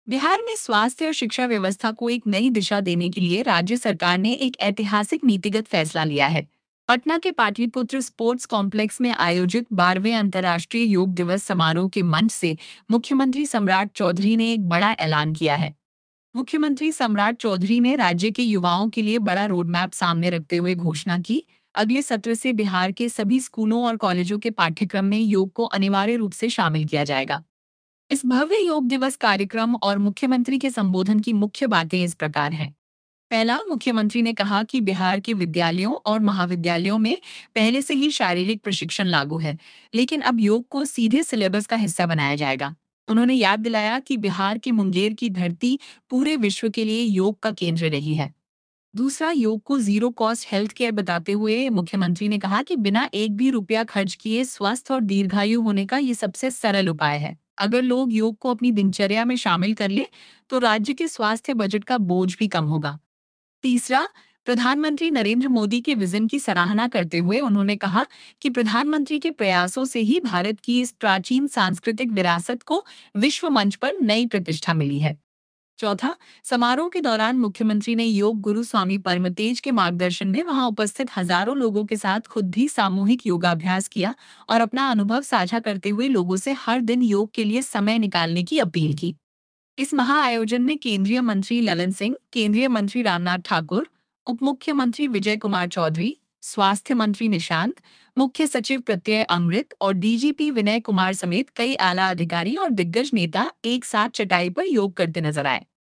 बिहार में स्वास्थ्य और शिक्षा व्यवस्था को एक नई दिशा देने के लिए राज्य सरकार ने एक ऐतिहासिक नीतिगत फैसला लिया है। पटना के पाटलिपुत्र स्पोर्ट्स कॉम्प्लेक्स में आयोजित 12वें अंतर्राष्ट्रीय योग दिवस समारोह के मंच से मुख्यमंत्री सम्राट चौधरी ने एक बड़ा ऐलान किया है। मुख्यमंत्री सम्राट चौधरी ने राज्य के युवाओं के लिए बड़ा रोड मैप सामने रखते हुए घोषणा की। अगले सत्र से बिहार के सभी स्कूलों और कॉलेजों के पाठ्यक्रम में योग को अनिवार्य रूप से शामिल किया जाएगा। इस भव्य योग दिवस कार्यक्रम और मुख्यमंत्री के संबोधन की मुख्य बातें इस प्रकार हैं। पहला, मुख्यमंत्री ने कहा कि बिहार के विद्यालयों और महाविद्यालयों में पहले से ही शारीरिक प्रशिक्षण लागू है, लेकिन अब योग को सीधे सिलेबस का हिस्सा बनाया जाएगा। उन्होंने याद दिलाया कि बिहार की मुंगेर की धरती पूरे विश्व के लिए योग का केंद्र रही है। दूसरा, योग को जीरो कॉस्ट हेल्थ केयर बताते हुए मुख्यमंत्री ने कहा कि बिना एक भी रुपया खर्च किए स्वस्थ और दीर्घायु होने का ये सबसे सरल उपाय है। अगर लोग योग को अपनी दिनचर्या में शामिल कर ले, तो राज्य के स्वास्थ्य बजट का बोझ भी कम होगा। तीसरा, प्रधानमंत्री नरेंद्र मोदी के विजन की सराहना करते हुए उन्होंने कहा कि प्रधानमंत्री के प्रयासों से ही भारत की इस प्राचीन सांस्कृतिक विरासत को विश्व मंच पर नई प्रतिष्ठा मिली है। चौथा, समारोह के दौरान मुख्यमंत्री ने योग गुरु स्वामी परमतेज के मार्गदर्शन में वहां उपस्थित हजारों लोगों के साथ खुद भी सामूहिक योगाभ्यास किया और अपना अनुभव साझा करते हुए लोगों से हर दिन योग के लिए समय निकालने की अपील की। इस महा आयोजन में केंद्रीय मंत्री ललन सिंह, केंद्रीय मंत्री रामनाथ ठाकुर, उप मुख्यमंत्री विजय कुमार चौधरी, स्वास्थ्य मंत्री निशांत, मुख्य सचिव प्रत्यय अमृत और डीजीपी विनय कुमार समेत कई आला अधिकारी और दिग्गज नेता एक साथ चटाई पर योग करते नजर आए।